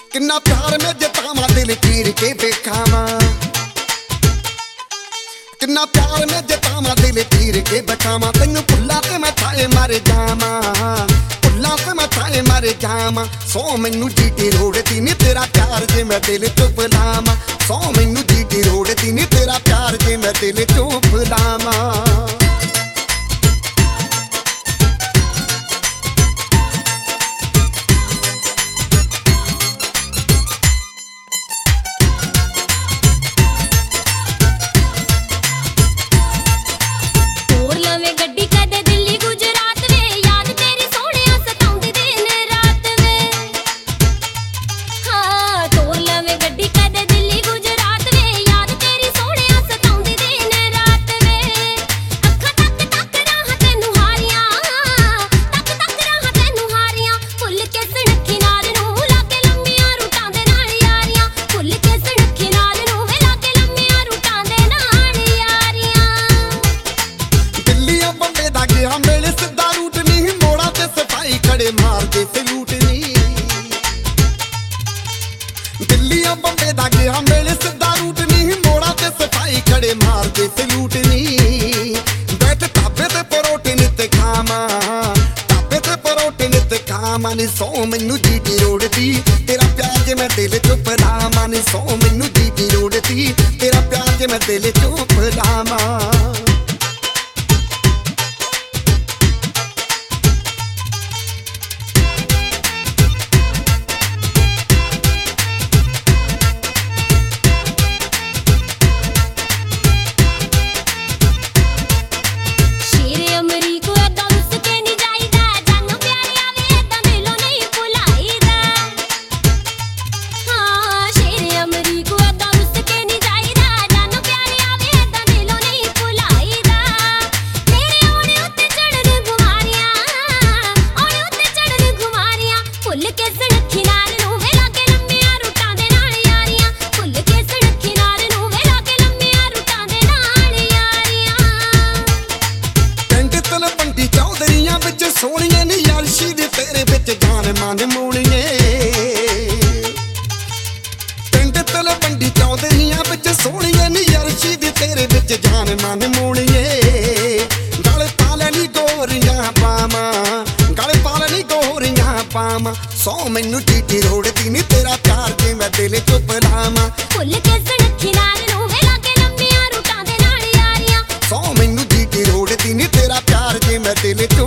किन्ना प्यार में जतावा दिल चीर के बेखावा, किन्ना प्यार में जतावा दिल चीर के बेखावा। तैनू भुल्ला ते मैं थाए मर जावा, भुल्ला ते मैं थाए मर जावा। सौ मैनू जीटी रोड़दी नी तेरा प्यार जे मैं दिल चों भुलावा, सौ मैनू जीटी रोड़दी नी तेरा प्यार जे मैं दिल चों भुलावा। मारदे सलूट नी दिल्लियों बंबे दा गया मेले सीधा रूट नी, मोड़ा ते सफाई खड़े मारदे सलूट नी। बैठ ढाबे ते परोठे नित खावा, ढाबे ते परोठे नित खावा नी। सौ मैनू जीटी रोड़दी तेरा प्यार जे मैं दिल चों भुलावा नी, सौ मैनू जीटी रोड़दी तेरा प्यार जे मैं दिल चों भुलावा। सोनिए नी यारशी दे तेरे बिच जान मान मोड़िए, पिंड तलवंडी चौधरियां बिच सोनिए नी यारशी दे तेरे बिच जान मान मोड़िए। गल पालनी गोरियां पावा, गल पालनी गोरियां पावा। सौ मैनू जीटी रोड़दी नी तेरा प्यार जे मैं दिल चों भुलावा, भुल के सनखी नाल नूं वेला के लंबियां रूटां दे नाल यारियां। सौ मैनू जीटी रोड़दी नी तेरा प्यार जे मैं दिल